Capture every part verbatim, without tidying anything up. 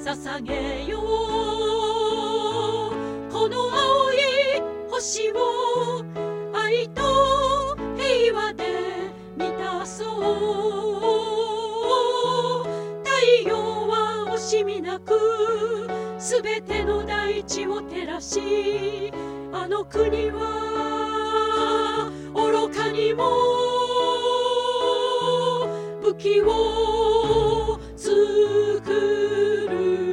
捧げよう。この青い星を愛と平和で満たそう。太陽は惜しみなくすべての大地を照らし、あの国は愚かにも武器を作る。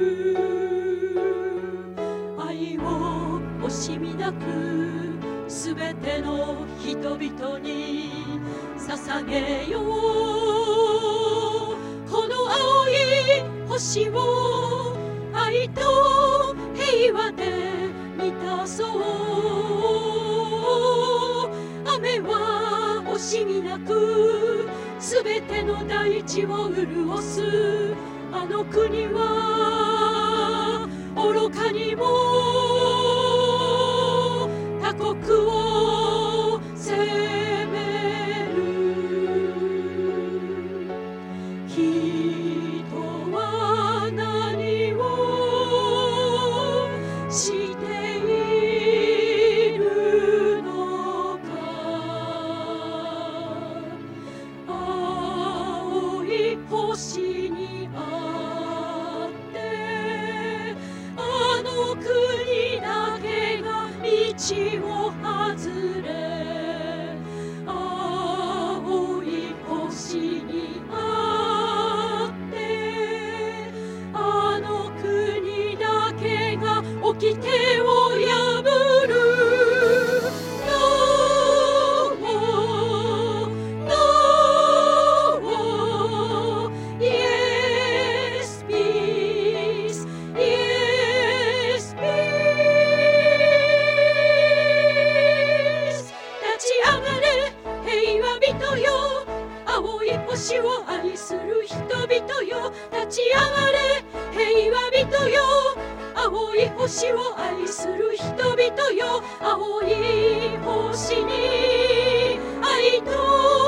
愛を惜しみなくすべての人々に捧げよう。この青い星を愛と平和で満たそう。雨は惜しみなくすべての大地を潤す。あの国は愚かにも他国を攻める。人は何をしているのか。青い星にあってあの国だけが道を外れ、青い星にあってあの国だけが掟を破る。No, no, yes, peace, yes, peace。 立ち上がれ平和人よ、青い星を愛する人々よ。立ち上がれ平和人よ、青い星を愛する人々よ。青い星に愛と